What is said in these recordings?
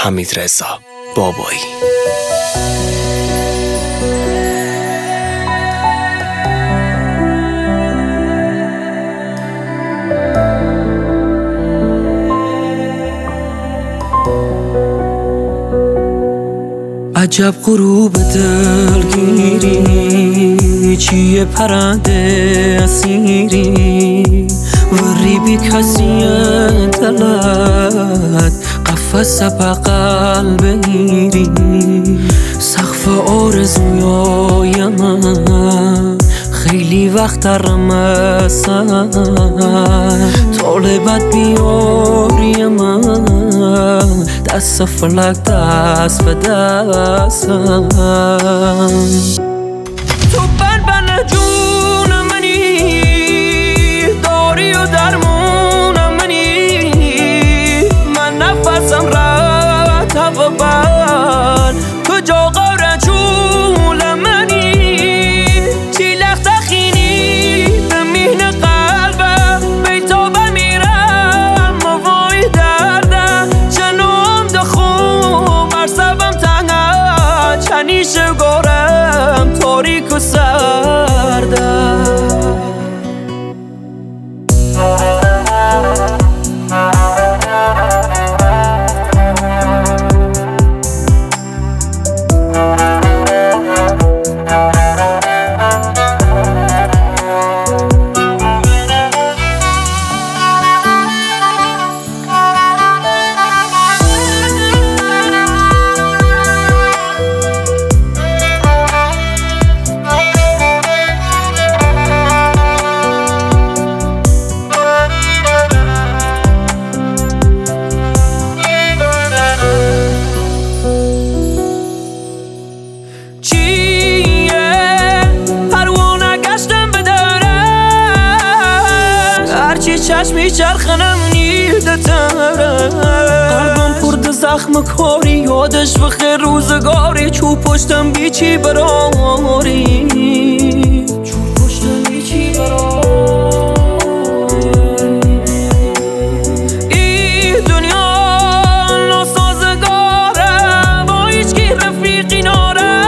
حمیدرضا بابایی. عجب غروب دلگیری، چیه پرنده اسیری وری بی کسی دلت قفس بغل بگیری. سقف آرزویای من خیلی وقت رمسن، طالبت بیاری من دست فلک دست به دستم. تو بن جون منی، داری و درمون منی، من نفسم رد و بر تو جا قاره جول منی. چی لخت خینی به مهن قلبم، بیتا بمیرم وای درده. جنوم دخوم برسبم تنگه، چنیش گارم تاریک و سرده. چشمی چرخنم نیده تره، قلبم پرد زخم کاری، یادش بخیر روزگاری. چوب پشتم بیچی براری، چوب پشتم بیچی براری. ای دنیا ناسازگاره، با هیچ کی رفیقی ناره.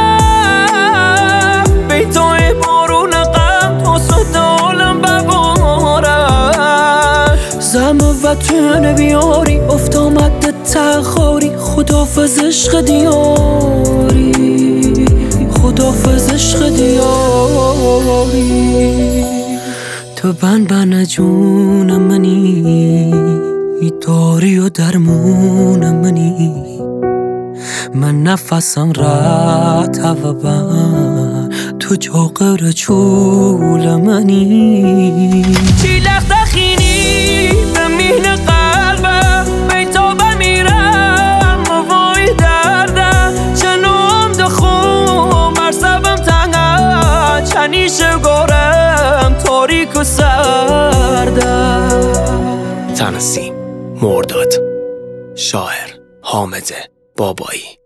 بیتای بارون غم تا صد عالم بباره. زم وطن بیاری افت آمد تخاری، خدافز عشق دیاری، خدافز عشق دیاری. تو بن جون منی، داری و درمون منی، من نفسم رد و بن تو جا قره چول منی. چی لخت خینی به مهن قلبم، بیتا بمیرم وای درده. جنوم دخوم برسبم تنگه، چنیش گارم تاریک و سرده. تنظیم مرداد، شاعر حامد بابایی.